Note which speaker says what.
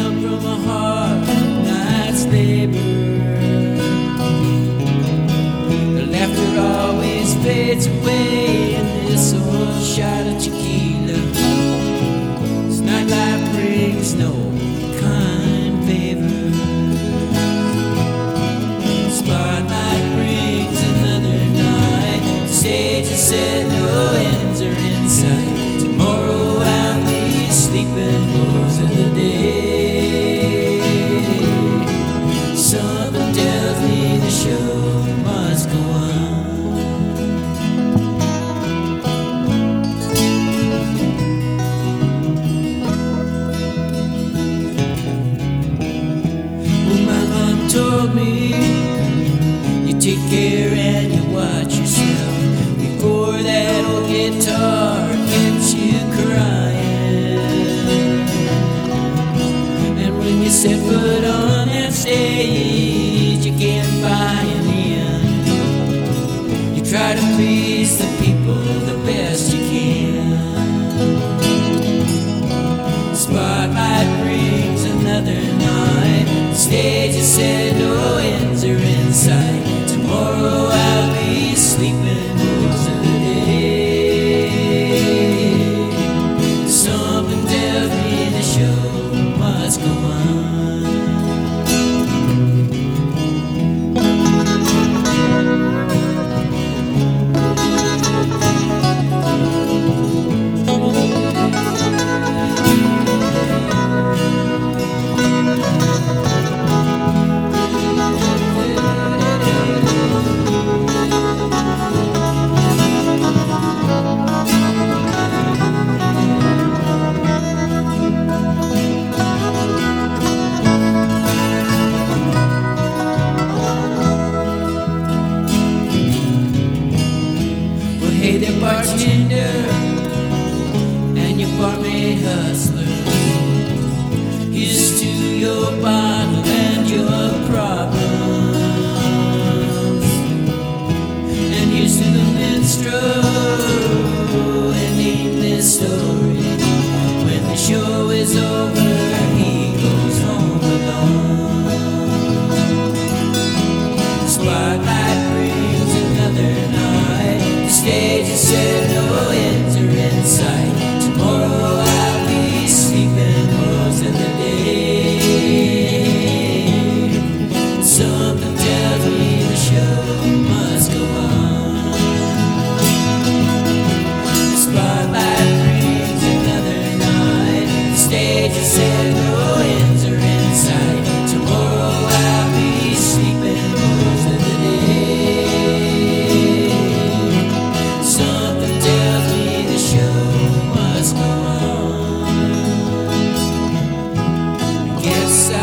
Speaker 1: him from a hard night's labor. The laughter always fades away in this old shot of tequila. This nightlife brings no kind favor. Spotlight brings another night. The stage is set, no ends are in sight. Tomorrow I'll be sleeping most of the day. Something tells me the show must go on. Well, my mom told me you take care and you watch yourself before that old guitar gets you crying. And when you set foot on that stage, you can't buy an in. You try to please the people the best you can. Spotlight brings another night. The stage is set, no ends are in sight. Tomorrow I'll be sleeping most of the day. Something tells me the show must go on. Hey there, bartender, and your barmaid hustler. Here's to your bottle and your problems. And here's to the minstrel ending this story. When the show is over, he goes home alone. Spotlight brings another night. The stage is set, no ends are in sight. Tomorrow I'll be sleeping most of the day. Something tells me the show must go on. The spotlight brings another night. The stage is set, no ends are in sight. Tomorrow I'll be sleeping most of the day. Something tells me the show must go on. Guess I